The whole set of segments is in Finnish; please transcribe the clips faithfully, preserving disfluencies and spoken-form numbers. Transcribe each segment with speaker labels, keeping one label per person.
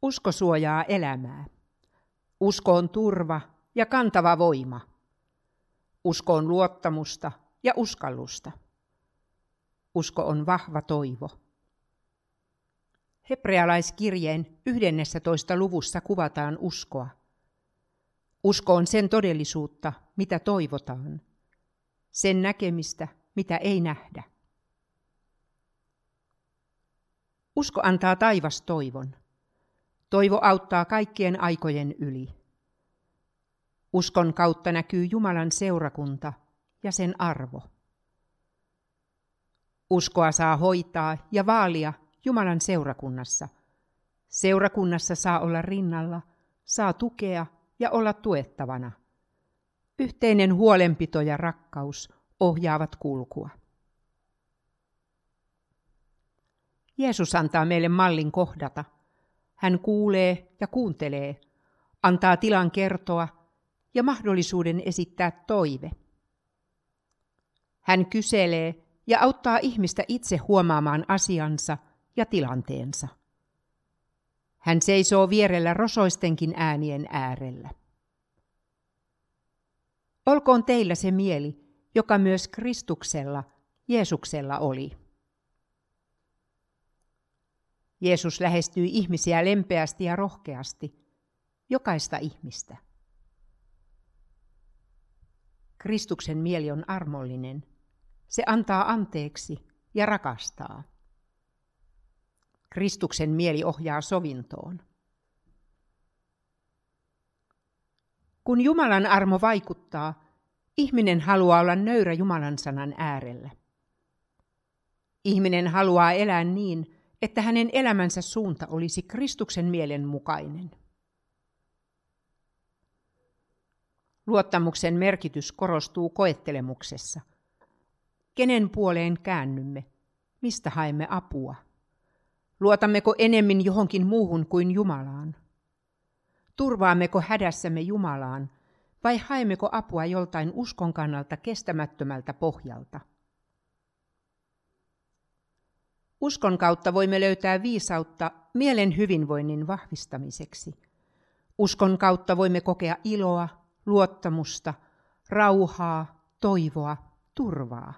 Speaker 1: Usko suojaa elämää. Usko on turva ja kantava voima. Usko on luottamusta ja uskallusta. Usko on vahva toivo. Hebrealaiskirjeen yhdennessätoista luvussa kuvataan uskoa. Usko on sen todellisuutta, mitä toivotaan. Sen näkemistä, mitä ei nähdä. Usko antaa taivastoivon. Toivo auttaa kaikkien aikojen yli. Uskon kautta näkyy Jumalan seurakunta ja sen arvo. Uskoa saa hoitaa ja vaalia Jumalan seurakunnassa. Seurakunnassa saa olla rinnalla, saa tukea ja olla tuettavana. Yhteinen huolenpito ja rakkaus ohjaavat kulkua. Jeesus antaa meille mallin kohdata. Hän kuulee ja kuuntelee, antaa tilan kertoa ja mahdollisuuden esittää toive. Hän kyselee ja auttaa ihmistä itse huomaamaan asiansa ja tilanteensa. Hän seisoo vierellä rosoistenkin äänien äärellä. Olkoon teillä se mieli, joka myös Kristuksella, Jeesuksella oli. Jeesus lähestyi ihmisiä lempeästi ja rohkeasti, jokaista ihmistä. Kristuksen mieli on armollinen. Se antaa anteeksi ja rakastaa. Kristuksen mieli ohjaa sovintoon. Kun Jumalan armo vaikuttaa, ihminen haluaa olla nöyrä Jumalan sanan äärellä. Ihminen haluaa elää niin, että hänen elämänsä suunta olisi Kristuksen mielen mukainen. Luottamuksen merkitys korostuu koettelemuksessa. Kenen puoleen käännymme? Mistä haemme apua? Luotammeko enemmän johonkin muuhun kuin Jumalaan? Turvaammeko hädässämme Jumalaan vai haemmeko apua joltain uskon kannalta kestämättömältä pohjalta? Uskon kautta voimme löytää viisautta mielen hyvinvoinnin vahvistamiseksi. Uskon kautta voimme kokea iloa, luottamusta, rauhaa, toivoa, turvaa.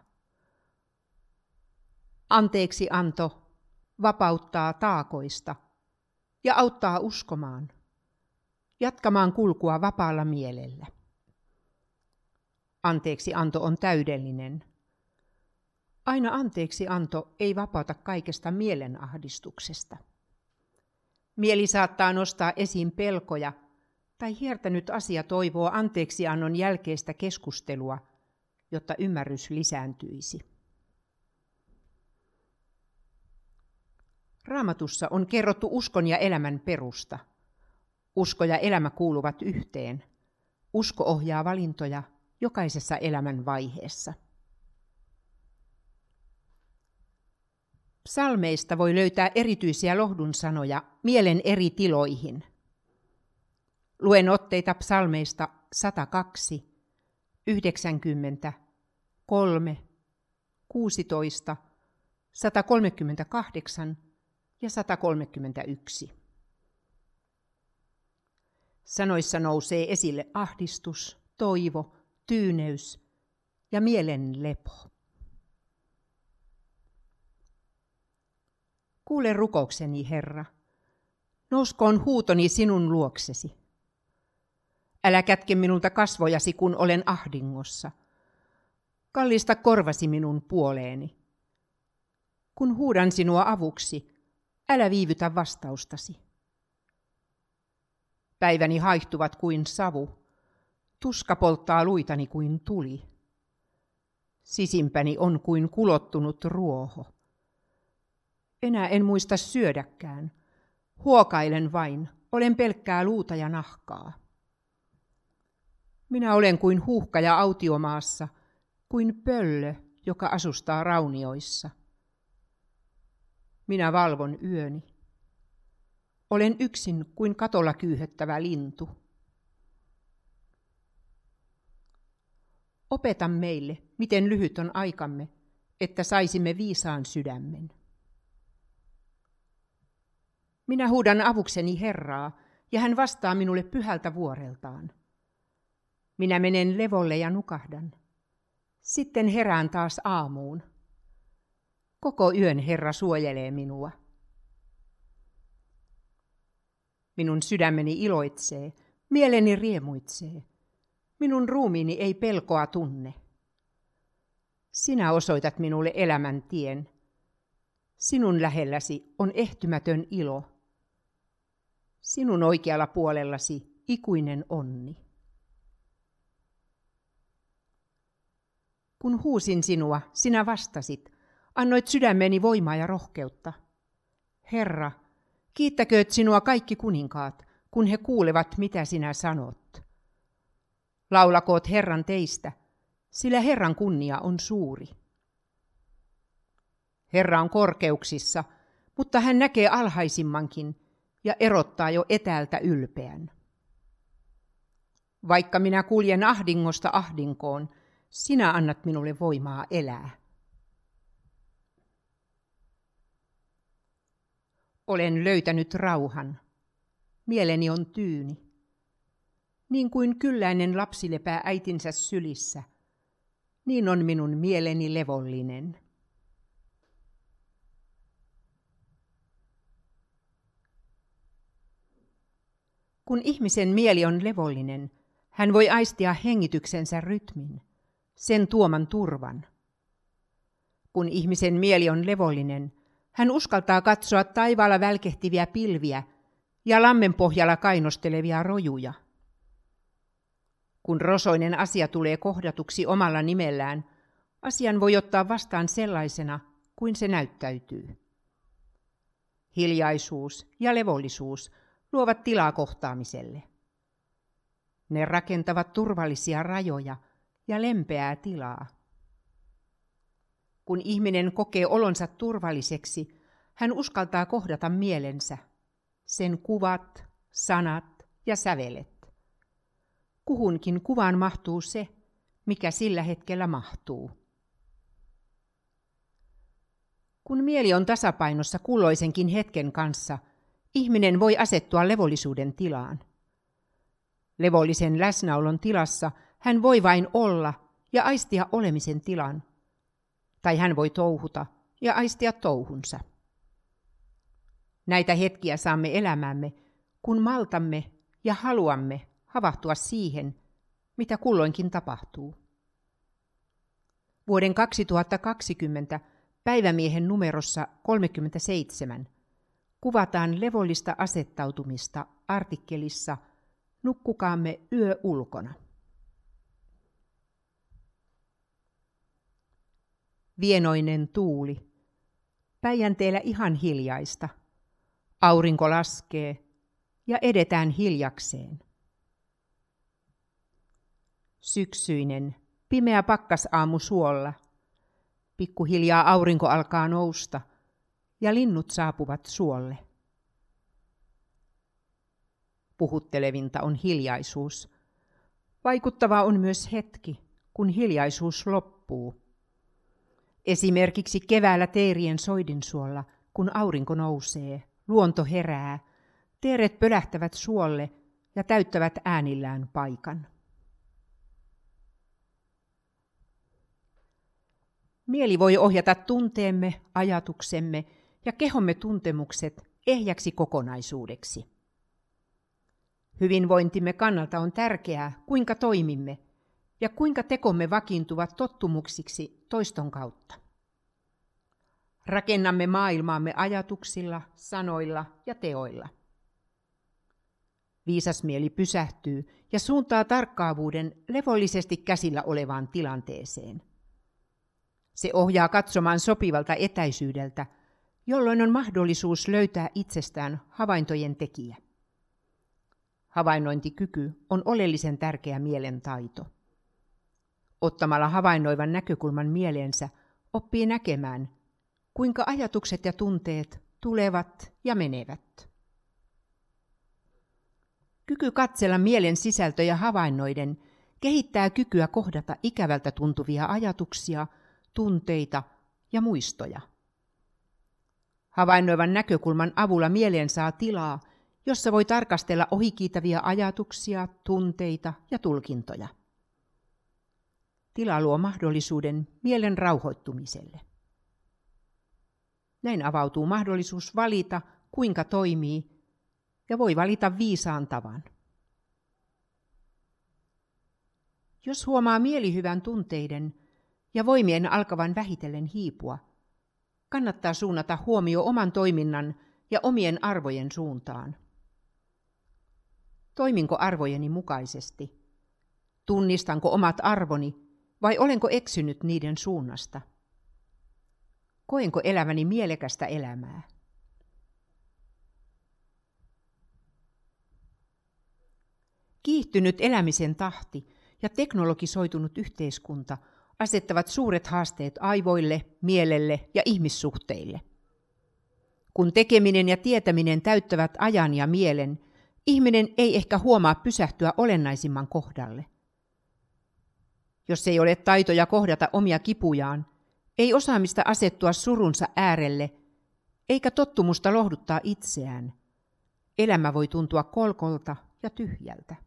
Speaker 1: Anteeksi anto vapauttaa taakoista ja auttaa uskomaan, jatkamaan kulkua vapaalla mielellä. Anteeksi anto on täydellinen. Aina anteeksi anto ei vapauta kaikesta mielenahdistuksesta. Mieli saattaa nostaa esiin pelkoja tai hiertänyt asia toivoo anteeksiannon jälkeistä keskustelua, jotta ymmärrys lisääntyisi. Raamatussa on kerrottu uskon ja elämän perusta. Usko ja elämä kuuluvat yhteen. Usko ohjaa valintoja jokaisessa elämän vaiheessa. Psalmeista voi löytää erityisiä lohdun sanoja mielen eri tiloihin. Luen otteita psalmeista sata kaksi, yhdeksänkymmentä, kolme, kuusitoista, sata kolmekymmentäkahdeksan ja sata kolmekymmentäyksi. Sanoissa nousee esille ahdistus, toivo, tyyneys ja mielen lepo. Kuule rukoukseni, Herra. Nouskoon huutoni sinun luoksesi. Älä kätke minulta kasvojasi, kun olen ahdingossa. Kallista korvasi minun puoleeni. Kun huudan sinua avuksi, älä viivytä vastaustasi. Päiväni haihtuvat kuin savu. Tuska polttaa luitani kuin tuli. Sisimpäni on kuin kulottunut ruoho. Enää en muista syödäkään. Huokailen vain, olen pelkkää luuta ja nahkaa. Minä olen kuin huuhkaja autiomaassa, kuin pöllö, joka asustaa raunioissa. Minä valvon yöni. Olen yksin kuin katolla kyyhöttävä lintu. Opeta meille, miten lyhyt on aikamme, että saisimme viisaan sydämen. Minä huudan avukseni Herraa, ja hän vastaa minulle pyhältä vuoreltaan. Minä menen levolle ja nukahdan. Sitten herään taas aamuun. Koko yön Herra suojelee minua. Minun sydämeni iloitsee, mieleni riemuitsee. Minun ruumiini ei pelkoa tunne. Sinä osoitat minulle elämän tien. Sinun lähelläsi on ehtymätön ilo. Sinun oikealla puolellasi ikuinen onni. Kun huusin sinua, sinä vastasit, annoit sydämeni voimaa ja rohkeutta. Herra, kiittäkööt sinua kaikki kuninkaat, kun he kuulevat, mitä sinä sanot. Laulakoot Herran teistä, sillä Herran kunnia on suuri. Herra on korkeuksissa, mutta hän näkee alhaisimmankin ja erottaa jo etäältä ylpeän. Vaikka minä kuljen ahdingosta ahdinkoon, sinä annat minulle voimaa elää. Olen löytänyt rauhan. Mieleni on tyyni. Niin kuin kylläinen lapsi lepää äitinsä sylissä, niin on minun mieleni levollinen. Kun ihmisen mieli on levollinen, hän voi aistia hengityksensä rytmin, sen tuoman turvan. Kun ihmisen mieli on levollinen, hän uskaltaa katsoa taivaalla välkehtiviä pilviä ja lammen pohjalla kainostelevia rojuja. Kun rosoinen asia tulee kohdatuksi omalla nimellään, asian voi ottaa vastaan sellaisena kuin se näyttäytyy. Hiljaisuus ja levollisuus luovat tilaa kohtaamiselle. Ne rakentavat turvallisia rajoja ja lempeää tilaa. Kun ihminen kokee olonsa turvalliseksi, hän uskaltaa kohdata mielensä, sen kuvat, sanat ja sävelet. Kuhunkin kuvaan mahtuu se, mikä sillä hetkellä mahtuu. Kun mieli on tasapainossa kulloisenkin hetken kanssa, ihminen voi asettua levollisuuden tilaan. Levollisen läsnäolon tilassa hän voi vain olla ja aistia olemisen tilan, tai hän voi touhuta ja aistia touhunsa. Näitä hetkiä saamme elämäämme, kun maltamme ja haluamme havahtua siihen, mitä kulloinkin tapahtuu. Vuoden kaksituhattakaksikymmentä päivämiehen numerossa kolmekymmentäseitsemän kuvataan levollista asettautumista artikkelissa Nukkukaamme yö ulkona. Vienoinen tuuli. Päijänteellä ihan hiljaista. Aurinko laskee ja edetään hiljakseen. Syksyinen, pimeä pakkasaamu suolla. Pikkuhiljaa aurinko alkaa nousta ja linnut saapuvat suolle. Puhuttelevinta on hiljaisuus. Vaikuttavaa on myös hetki, kun hiljaisuus loppuu. Esimerkiksi keväällä teerien soidinsuolla, kun aurinko nousee, luonto herää, teeret pölähtävät suolle ja täyttävät äänillään paikan. Mieli voi ohjata tunteemme, ajatuksemme ja kehomme tuntemukset ehjäksi kokonaisuudeksi. Hyvinvointimme kannalta on tärkeää, kuinka toimimme ja kuinka tekomme vakiintuvat tottumuksiksi toiston kautta. Rakennamme maailmaamme ajatuksilla, sanoilla ja teoilla. Viisas mieli pysähtyy ja suuntaa tarkkaavuuden levollisesti käsillä olevaan tilanteeseen. Se ohjaa katsomaan sopivalta etäisyydeltä, jolloin on mahdollisuus löytää itsestään havaintojen tekijä. Havainnointikyky on oleellisen tärkeä mielen taito. Ottamalla havainnoivan näkökulman mieleensä oppii näkemään, kuinka ajatukset ja tunteet tulevat ja menevät. Kyky katsella mielen sisältöjä havainnoiden kehittää kykyä kohdata ikävältä tuntuvia ajatuksia, tunteita ja muistoja. Havainnoivan näkökulman avulla mieleen saa tilaa, jossa voi tarkastella ohikiitäviä ajatuksia, tunteita ja tulkintoja. Tila luo mahdollisuuden mielen rauhoittumiselle. Näin avautuu mahdollisuus valita, kuinka toimii, ja voi valita viisaan tavan. Jos huomaa mielihyvän tunteiden ja voimien alkavan vähitellen hiipua, kannattaa suunnata huomio oman toiminnan ja omien arvojen suuntaan. Toiminko arvojeni mukaisesti? Tunnistanko omat arvoni vai olenko eksynyt niiden suunnasta? Koenko elämäni mielekästä elämää? Kiihtynyt elämisen tahti ja teknologisoitunut yhteiskunta asettavat suuret haasteet aivoille, mielelle ja ihmissuhteille. Kun tekeminen ja tietäminen täyttävät ajan ja mielen, ihminen ei ehkä huomaa pysähtyä olennaisimman kohdalle. Jos ei ole taitoja kohdata omia kipujaan, ei osaamista asettua surunsa äärelle, eikä tottumusta lohduttaa itseään, elämä voi tuntua kolkolta ja tyhjältä.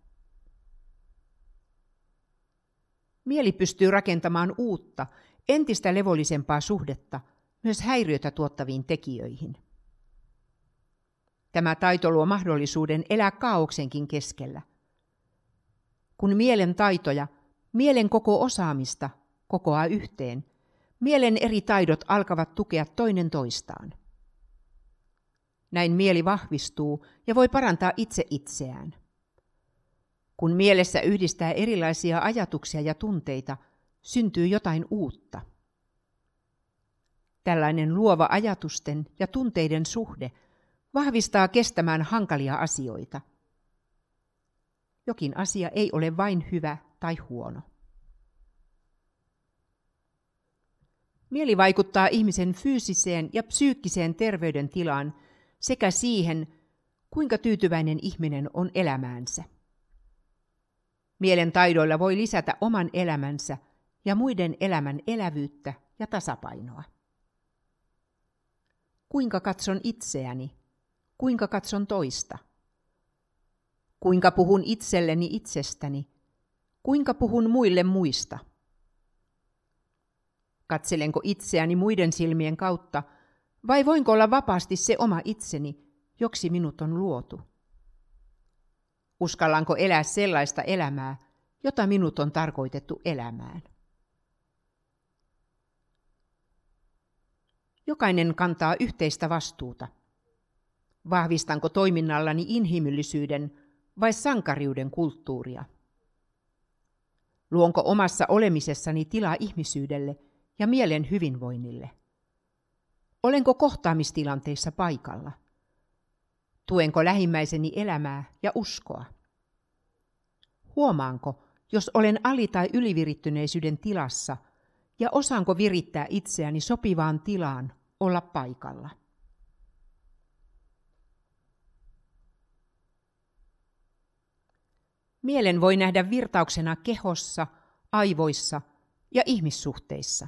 Speaker 1: Mieli pystyy rakentamaan uutta, entistä levollisempaa suhdetta myös häiriötä tuottaviin tekijöihin. Tämä taito luo mahdollisuuden elää kaaoksenkin keskellä. Kun mielen taitoja, mielen koko osaamista kokoaa yhteen, mielen eri taidot alkavat tukea toinen toistaan. Näin mieli vahvistuu ja voi parantaa itse itseään. Kun mielessä yhdistää erilaisia ajatuksia ja tunteita, syntyy jotain uutta. Tällainen luova ajatusten ja tunteiden suhde vahvistaa kestämään hankalia asioita. Jokin asia ei ole vain hyvä tai huono. Mieli vaikuttaa ihmisen fyysiseen ja psyykkiseen terveydentilaan sekä siihen, kuinka tyytyväinen ihminen on elämäänsä. Mielen taidoilla voi lisätä oman elämänsä ja muiden elämän elävyyttä ja tasapainoa. Kuinka katson itseäni? Kuinka katson toista? Kuinka puhun itselleni itsestäni? Kuinka puhun muille muista? Katselenko itseäni muiden silmien kautta, vai voinko olla vapaasti se oma itseni, joksi minut on luotu? Uskallanko elää sellaista elämää, jota minut on tarkoitettu elämään? Jokainen kantaa yhteistä vastuuta. Vahvistanko toiminnallani inhimillisyyden vai sankariuden kulttuuria? Luonko omassa olemisessani tilaa ihmisyydelle ja mielen hyvinvoinnille? Olenko kohtaamistilanteissa paikalla? Tuenko lähimmäiseni elämää ja uskoa? Huomaanko, jos olen ali- tai ylivirittyneisyyden tilassa, ja osaanko virittää itseäni sopivaan tilaan olla paikalla? Mielen voi nähdä virtauksena kehossa, aivoissa ja ihmissuhteissa.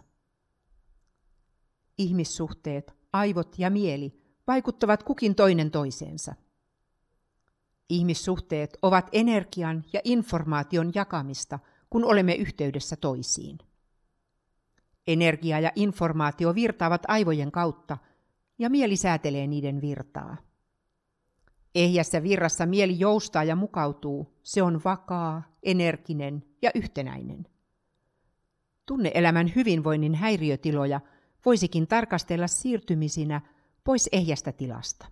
Speaker 1: Ihmissuhteet, aivot ja mieli vaikuttavat kukin toinen toiseensa. Ihmissuhteet ovat energian ja informaation jakamista, kun olemme yhteydessä toisiin. Energia ja informaatio virtaavat aivojen kautta, ja mieli säätelee niiden virtaa. Ehjässä virrassa mieli joustaa ja mukautuu, se on vakaa, energinen ja yhtenäinen. Tunne-elämän hyvinvoinnin häiriötiloja voisikin tarkastella siirtymisinä pois ehjästä tilasta.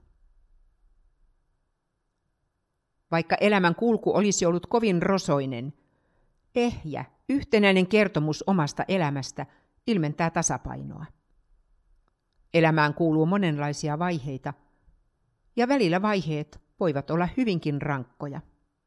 Speaker 1: Vaikka elämän kulku olisi ollut kovin rosoinen, ehjä, yhtenäinen kertomus omasta elämästä ilmentää tasapainoa. Elämään kuuluu monenlaisia vaiheita, ja välillä vaiheet voivat olla hyvinkin rankkoja.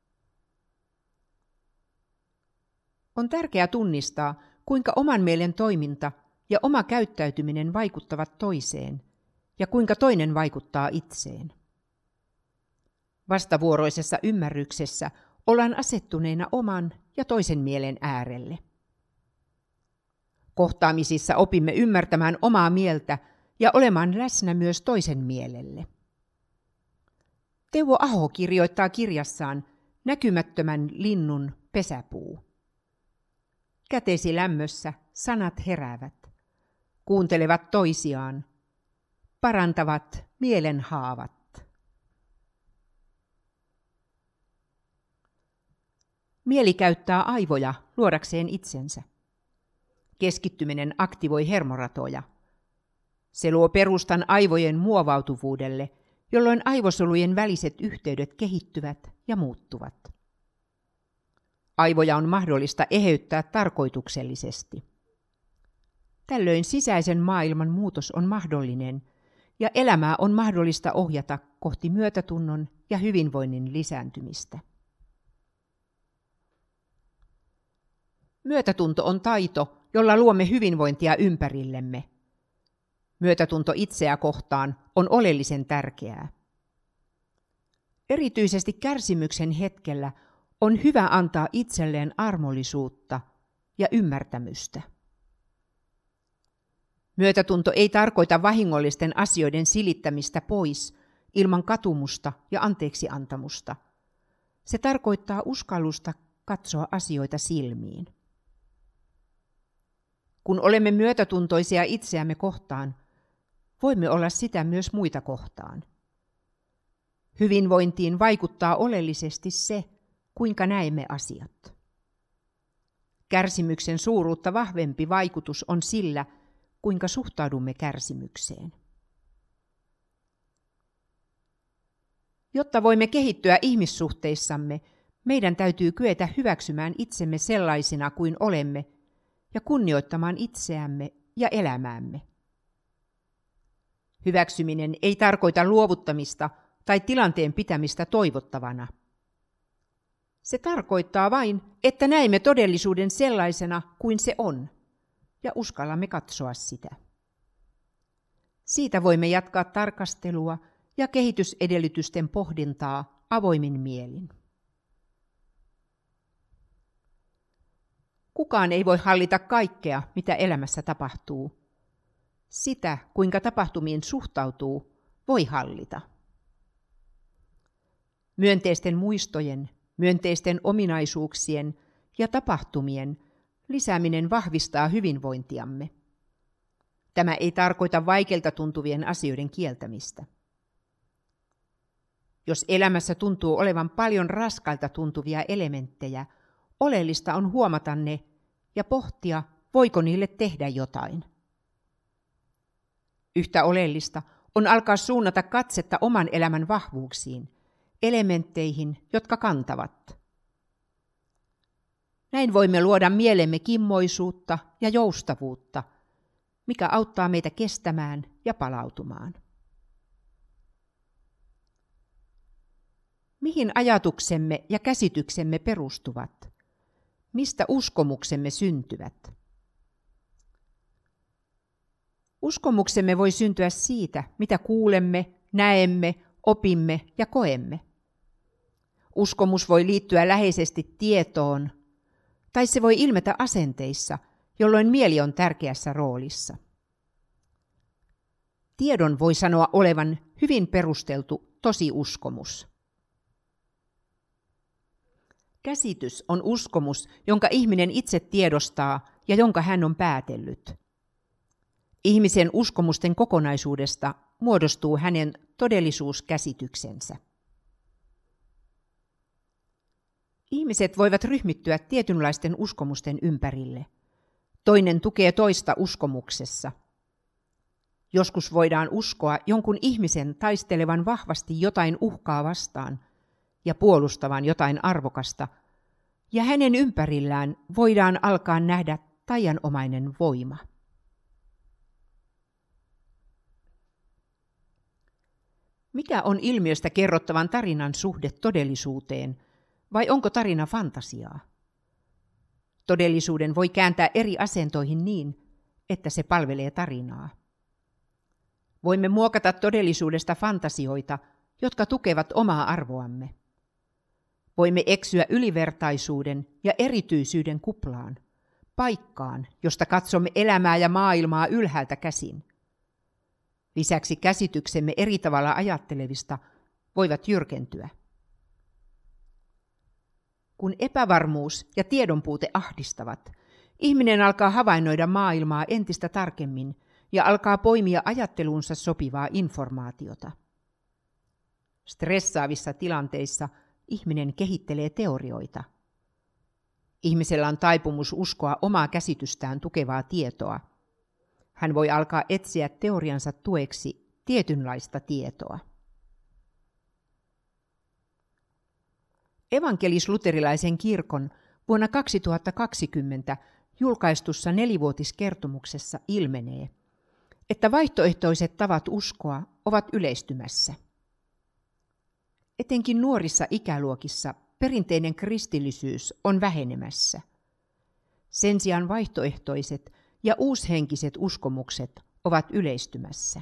Speaker 1: On tärkeää tunnistaa, kuinka oman mielen toiminta ja oma käyttäytyminen vaikuttavat toiseen, ja kuinka toinen vaikuttaa itseen. Vastavuoroisessa ymmärryksessä ollaan asettuneina oman ja toisen mielen äärelle. Kohtaamisissa opimme ymmärtämään omaa mieltä ja olemaan läsnä myös toisen mielelle. Teuvo Aho kirjoittaa kirjassaan Näkymättömän linnun pesäpuu. Kätesi lämmössä sanat heräävät, kuuntelevat toisiaan, parantavat mielenhaavat. Mieli käyttää aivoja luodakseen itsensä. Keskittyminen aktivoi hermoratoja. Se luo perustan aivojen muovautuvuudelle, jolloin aivosolujen väliset yhteydet kehittyvät ja muuttuvat. Aivoja on mahdollista eheyttää tarkoituksellisesti. Tällöin sisäisen maailman muutos on mahdollinen ja elämää on mahdollista ohjata kohti myötätunnon ja hyvinvoinnin lisääntymistä. Myötätunto on taito, jolla luomme hyvinvointia ympärillemme. Myötätunto itseä kohtaan on oleellisen tärkeää. Erityisesti kärsimyksen hetkellä on hyvä antaa itselleen armollisuutta ja ymmärtämystä. Myötätunto ei tarkoita vahingollisten asioiden silittämistä pois ilman katumusta ja anteeksiantamusta. Se tarkoittaa uskallusta katsoa asioita silmiin. Kun olemme myötätuntoisia itseämme kohtaan, voimme olla sitä myös muita kohtaan. Hyvinvointiin vaikuttaa oleellisesti se, kuinka näemme asiat. Kärsimyksen suuruutta vahvempi vaikutus on sillä, kuinka suhtaudumme kärsimykseen. Jotta voimme kehittyä ihmissuhteissamme, meidän täytyy kyetä hyväksymään itsemme sellaisina kuin olemme ja kunnioittamaan itseämme ja elämäämme. Hyväksyminen ei tarkoita luovuttamista tai tilanteen pitämistä toivottavana. Se tarkoittaa vain, että näemme todellisuuden sellaisena kuin se on ja uskallamme katsoa sitä. Siitä voimme jatkaa tarkastelua ja kehitysedellytysten pohdintaa avoimin mielin. Kukaan ei voi hallita kaikkea, mitä elämässä tapahtuu. Sitä, kuinka tapahtumiin suhtautuu, voi hallita. Myönteisten muistojen, myönteisten ominaisuuksien ja tapahtumien lisääminen vahvistaa hyvinvointiamme. Tämä ei tarkoita vaikeilta tuntuvien asioiden kieltämistä. Jos elämässä tuntuu olevan paljon raskailta tuntuvia elementtejä, oleellista on huomata ne ja pohtia, voiko niille tehdä jotain. Yhtä oleellista on alkaa suunnata katsetta oman elämän vahvuuksiin, elementteihin, jotka kantavat. Näin voimme luoda mielemme kimmoisuutta ja joustavuutta, mikä auttaa meitä kestämään ja palautumaan. Mihin ajatuksemme ja käsityksemme perustuvat? Mistä uskomuksemme syntyvät? Uskomuksemme voi syntyä siitä, mitä kuulemme, näemme, opimme ja koemme. Uskomus voi liittyä läheisesti tietoon, tai se voi ilmetä asenteissa, jolloin mieli on tärkeässä roolissa. Tiedon voi sanoa olevan hyvin perusteltu tosiuskomus. Käsitys on uskomus, jonka ihminen itse tiedostaa ja jonka hän on päätellyt. Ihmisen uskomusten kokonaisuudesta muodostuu hänen todellisuuskäsityksensä. Ihmiset voivat ryhmittyä tietynlaisten uskomusten ympärille. Toinen tukee toista uskomuksessa. Joskus voidaan uskoa jonkun ihmisen taistelevan vahvasti jotain uhkaa vastaan ja puolustavan jotain arvokasta, ja hänen ympärillään voidaan alkaa nähdä taianomainen voima. Mikä on ilmiöstä kerrottavan tarinan suhde todellisuuteen, vai onko tarina fantasiaa? Todellisuuden voi kääntää eri asentoihin niin, että se palvelee tarinaa. Voimme muokata todellisuudesta fantasioita, jotka tukevat omaa arvoamme. Voimme eksyä ylivertaisuuden ja erityisyyden kuplaan, paikkaan, josta katsomme elämää ja maailmaa ylhäältä käsin. Lisäksi käsityksemme eri tavalla ajattelevista voivat jyrkentyä. Kun epävarmuus ja tiedonpuute ahdistavat, ihminen alkaa havainnoida maailmaa entistä tarkemmin ja alkaa poimia ajatteluunsa sopivaa informaatiota. Stressaavissa tilanteissa ihminen kehittelee teorioita. Ihmisellä on taipumus uskoa omaa käsitystään tukevaa tietoa. Hän voi alkaa etsiä teoriansa tueksi tietynlaista tietoa. Evankelis-luterilaisen kirkon vuonna kaksituhattakaksikymmentä julkaistussa nelivuotiskertomuksessa ilmenee, että vaihtoehtoiset tavat uskoa ovat yleistymässä. Etenkin nuorissa ikäluokissa perinteinen kristillisyys on vähenemässä. Sen sijaan vaihtoehtoiset ja uushenkiset uskomukset ovat yleistymässä.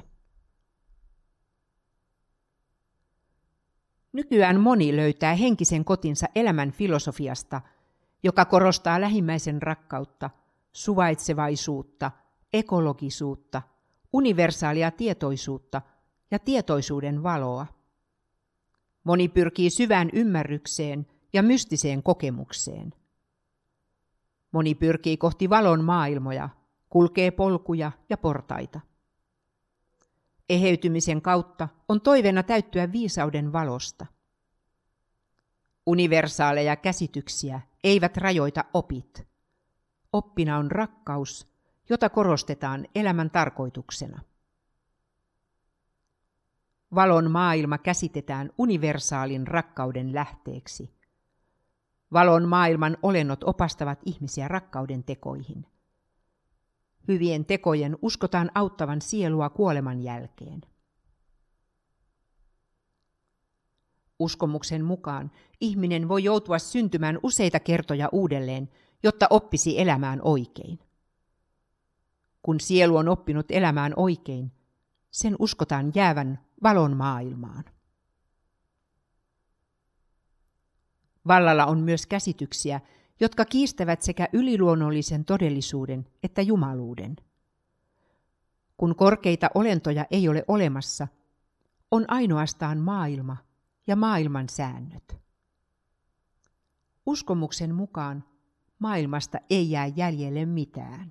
Speaker 1: Nykyään moni löytää henkisen kotinsa elämän filosofiasta, joka korostaa lähimmäisen rakkautta, suvaitsevaisuutta, ekologisuutta, universaalia tietoisuutta ja tietoisuuden valoa. Moni pyrkii syvään ymmärrykseen ja mystiseen kokemukseen. Moni pyrkii kohti valon maailmoja, kulkee polkuja ja portaita. Eheytymisen kautta on toiveena täyttyä viisauden valosta. Universaaleja käsityksiä eivät rajoita opit. Oppina on rakkaus, jota korostetaan elämän tarkoituksena. Valon maailma käsitetään universaalin rakkauden lähteeksi. Valon maailman olennot opastavat ihmisiä rakkauden tekoihin. Hyvien tekojen uskotaan auttavan sielua kuoleman jälkeen. Uskomuksen mukaan ihminen voi joutua syntymään useita kertoja uudelleen, jotta oppisi elämään oikein. Kun sielu on oppinut elämään oikein, sen uskotaan jäävän valon maailmaan. Vallalla on myös käsityksiä, jotka kiistävät sekä yliluonnollisen todellisuuden että jumaluuden. Kun korkeita olentoja ei ole olemassa, on ainoastaan maailma ja maailman säännöt. Uskomuksen mukaan maailmasta ei jää jäljelle mitään.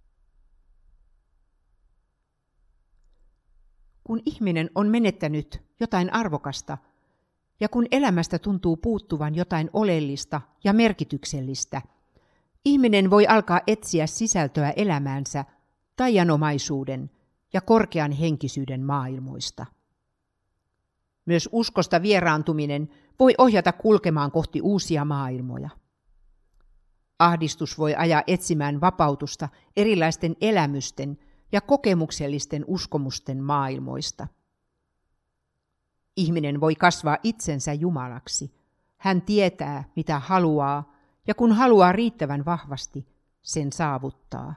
Speaker 1: Kun ihminen on menettänyt jotain arvokasta ja kun elämästä tuntuu puuttuvan jotain oleellista ja merkityksellistä, ihminen voi alkaa etsiä sisältöä elämäänsä taianomaisuuden ja korkean henkisyyden maailmoista. Myös uskosta vieraantuminen voi ohjata kulkemaan kohti uusia maailmoja. Ahdistus voi ajaa etsimään vapautusta erilaisten elämysten ja kokemuksellisten uskomusten maailmoista. Ihminen voi kasvaa itsensä Jumalaksi. Hän tietää, mitä haluaa, ja kun haluaa riittävän vahvasti, sen saavuttaa.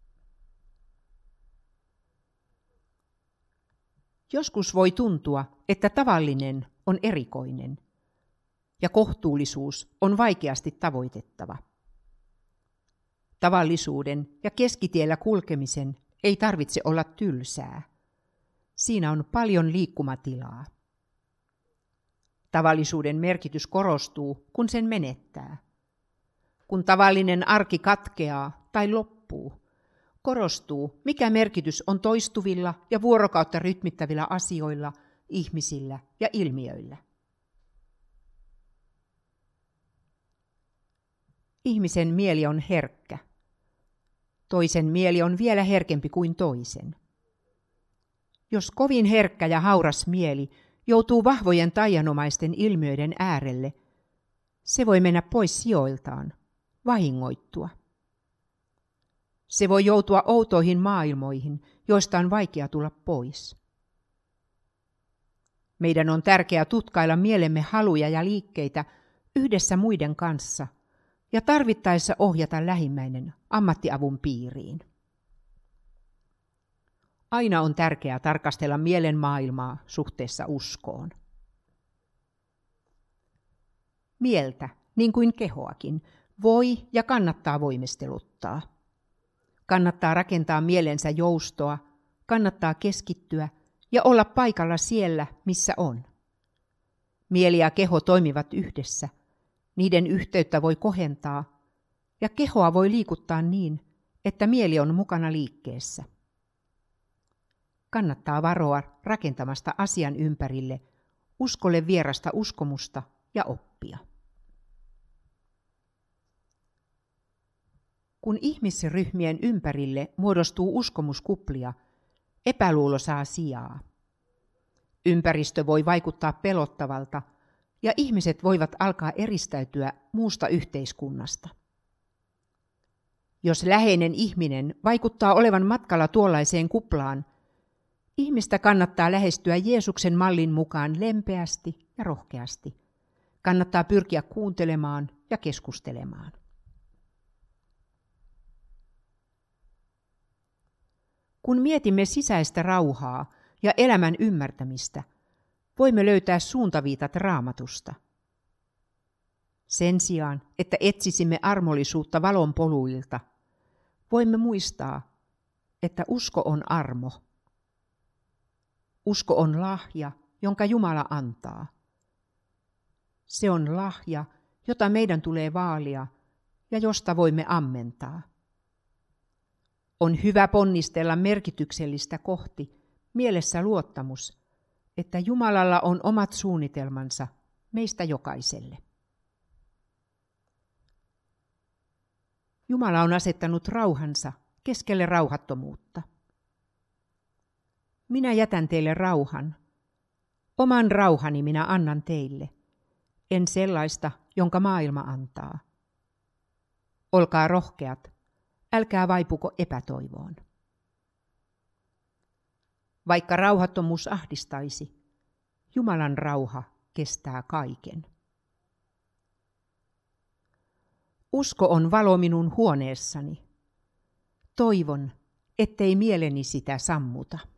Speaker 1: Joskus voi tuntua, että tavallinen on erikoinen, ja kohtuullisuus on vaikeasti tavoitettava. Tavallisuuden ja keskitiellä kulkemisen ei tarvitse olla tylsää. Siinä on paljon liikkumatilaa. Tavallisuuden merkitys korostuu, kun sen menettää. Kun tavallinen arki katkeaa tai loppuu, korostuu, mikä merkitys on toistuvilla ja vuorokautta rytmittävillä asioilla, ihmisillä ja ilmiöillä. Ihmisen mieli on herkkä. Toisen mieli on vielä herkempi kuin toisen. Jos kovin herkkä ja hauras mieli joutuu vahvojen taianomaisten ilmiöiden äärelle, se voi mennä pois sijoiltaan, vahingoittua. Se voi joutua outoihin maailmoihin, joista on vaikea tulla pois. Meidän on tärkeää tutkailla mielemme haluja ja liikkeitä yhdessä muiden kanssa ja tarvittaessa ohjata lähimmäinen ammattiavun piiriin. Aina on tärkeää tarkastella mielen maailmaa suhteessa uskoon. Mieltä, niin kuin kehoakin, voi ja kannattaa voimisteluttaa. Kannattaa rakentaa mielensä joustoa, kannattaa keskittyä ja olla paikalla siellä, missä on. Mieli ja keho toimivat yhdessä, niiden yhteyttä voi kohentaa, ja kehoa voi liikuttaa niin, että mieli on mukana liikkeessä. Kannattaa varoa rakentamasta asian ympärille uskolle vierasta uskomusta ja oppia. Kun ihmisryhmien ympärille muodostuu uskomuskuplia, epäluulo saa sijaa. Ympäristö voi vaikuttaa pelottavalta, ja ihmiset voivat alkaa eristäytyä muusta yhteiskunnasta. Jos läheinen ihminen vaikuttaa olevan matkalla tuollaiseen kuplaan, ihmistä kannattaa lähestyä Jeesuksen mallin mukaan lempeästi ja rohkeasti. Kannattaa pyrkiä kuuntelemaan ja keskustelemaan. Kun mietimme sisäistä rauhaa ja elämän ymmärtämistä, voimme löytää suuntaviitat Raamatusta. Sen sijaan, että etsisimme armollisuutta valon poluilta, voimme muistaa, että usko on armo. Usko on lahja, jonka Jumala antaa. Se on lahja, jota meidän tulee vaalia ja josta voimme ammentaa. On hyvä ponnistella merkityksellistä kohti, mielessä luottamus, että Jumalalla on omat suunnitelmansa meistä jokaiselle. Jumala on asettanut rauhansa keskelle rauhattomuutta. Minä jätän teille rauhan. Oman rauhani minä annan teille, en sellaista, jonka maailma antaa. Olkaa rohkeat, älkää vaipuko epätoivoon. Vaikka rauhattomuus ahdistaisi, Jumalan rauha kestää kaiken. Usko on valo minun huoneessani. Toivon, ettei mieleni sitä sammuta.